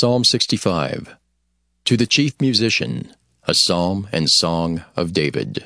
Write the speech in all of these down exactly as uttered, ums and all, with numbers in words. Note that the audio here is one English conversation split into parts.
Psalm sixty-five. To the chief musician, a psalm and song of David.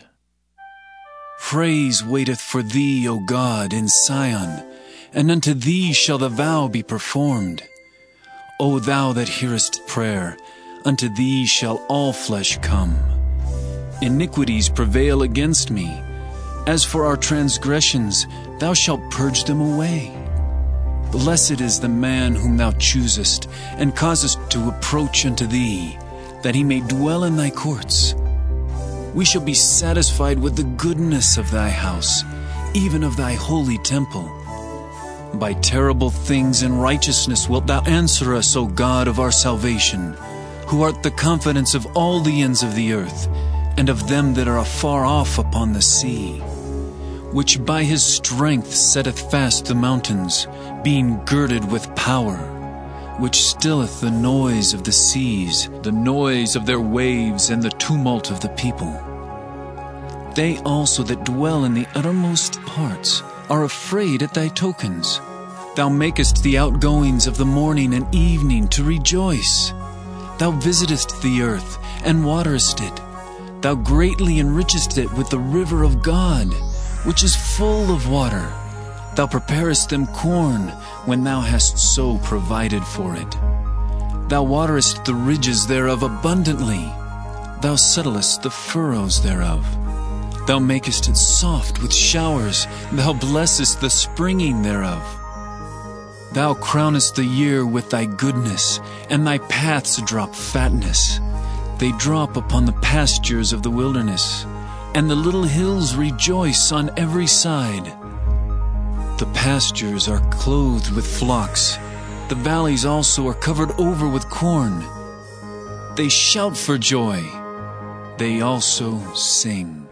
Praise waiteth for thee, O God, in Sion, and unto thee shall the vow be performed. O thou that hearest prayer, unto thee shall all flesh come. Iniquities prevail against me. As for our transgressions, thou shalt purge them away. Blessed is the man whom thou choosest, and causest to approach unto thee, that he may dwell in thy courts. We shall be satisfied with the goodness of thy house, even of thy holy temple. By terrible things and righteousness wilt thou answer us, O God of our salvation, who art the confidence of all the ends of the earth, and of them that are afar off upon the sea, which by his strength setteth fast the mountains, being girded with power, which stilleth the noise of the seas, the noise of their waves, and the tumult of the people. They also that dwell in the uttermost parts are afraid at thy tokens. Thou makest the outgoings of the morning and evening to rejoice. Thou visitest the earth, and waterest it. Thou greatly enrichest it with the river of God, which is full of water. Thou preparest them corn, when thou hast so provided for it. Thou waterest the ridges thereof abundantly. Thou settlest the furrows thereof. Thou makest it soft with showers. Thou blessest the springing thereof. Thou crownest the year with thy goodness, and thy paths drop fatness. They drop upon the pastures of the wilderness, and the little hills rejoice on every side. The pastures are clothed with flocks. The valleys also are covered over with corn. They shout for joy. They also sing.